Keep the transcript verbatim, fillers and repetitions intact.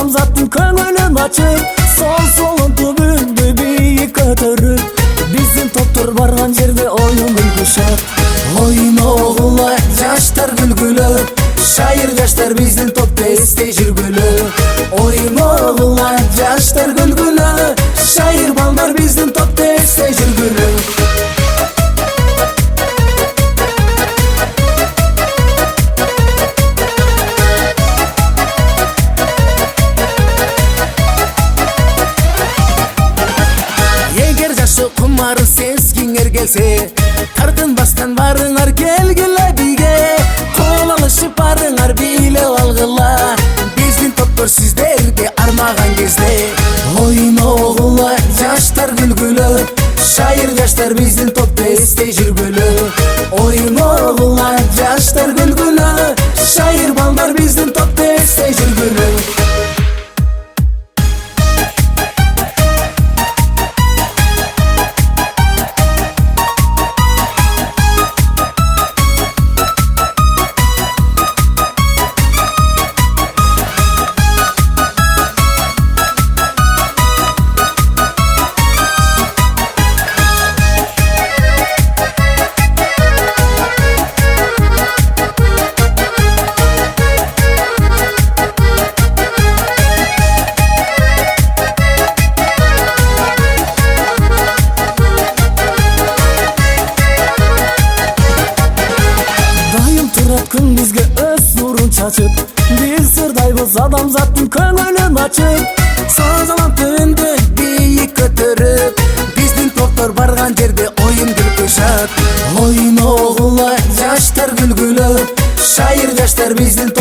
адамзаттын көңүлүн ачып, сол солун түбүндө бийик көтөрүп, биздин топтор барган жерде оюн күлкү шат. Ойногула жаштар күлгүлө, шайыр жаштар биздин топто эстей жүргүлө. Ойногула жаштар күлгүлө, шайыр балдар биздин топто эстей жүргүлө. Кумары сезгиңер келсе, тартынбастан барыңар келгиле биге. Кол алышып барыңар бийлеп алгыла, биздин топтор сиздерге армаган кезде. Ойногула жаштар күлгүлө, шайыр жаштар биздин топто эстей жүргүлө. Ойногула жаштар күлгүлө, шайыр балдар биздин топто эстей жүргүлө. Күн бизге өз нурун чачып, биз сырдайбыз адамзаттын көңүлүн ачып. Сазалам түбүндө бийик көтөрүп, биздин топтор барган жерде оюн күлкү шат. Ойногула жаштар күлгүлө, шайыр жаштар биздин